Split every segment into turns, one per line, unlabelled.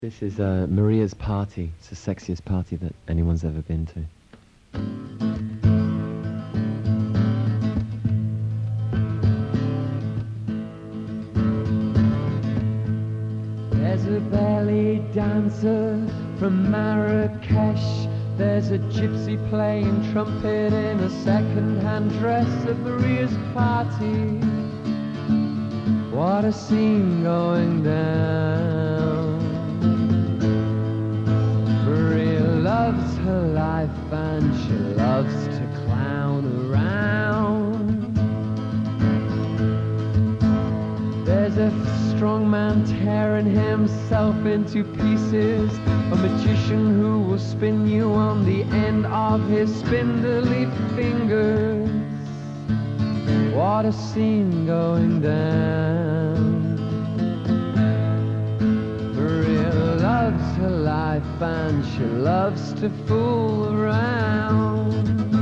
This is Maria's party. It's the sexiest party that anyone's ever been to. There's a belly dancer from Marrakesh. There's a gypsy playing trumpet in a second-hand dress at Maria's party. What a scene going down. Maria loves her life and she loves to clown around. There's a strong man tearing himself into pieces, a magician who will spin you on the end of his spindly fingers. What a scene going down. Maria loves her life and she loves to fool around.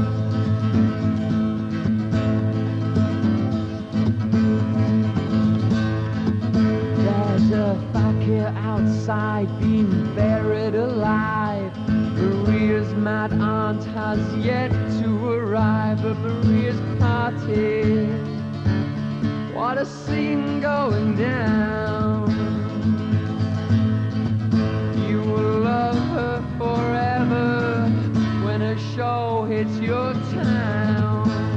There's a fakir outside being buried alive. Maria's mad aunt has yet to arrive at Maria's party. What a scene going down. You will love her forever when her show hits your town.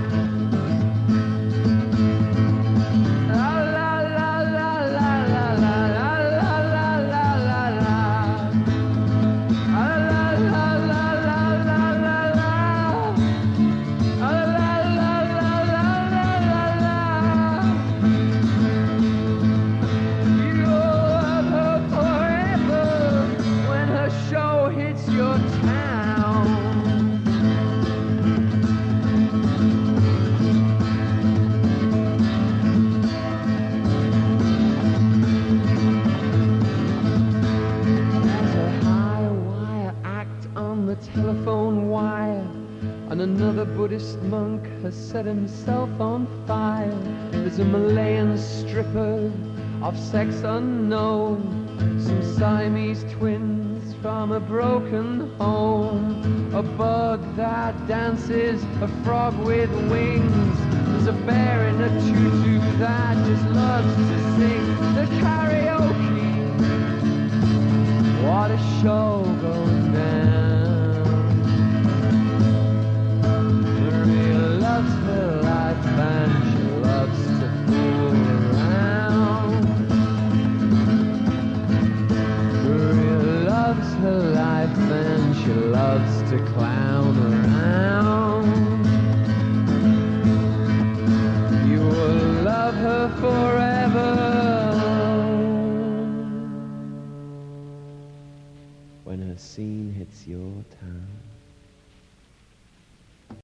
Telephone wire, and another Buddhist monk has set himself on fire. There's a Malayan stripper of sex unknown, some Siamese twins from a broken home, a bug that dances, a frog with wings. There's a bear in a tutu that just loves to sing the karaoke. What a show going down. Loves her life and she loves to fool around. Maria loves her life and she loves to clown around. You will love her forever when her scene hits your town.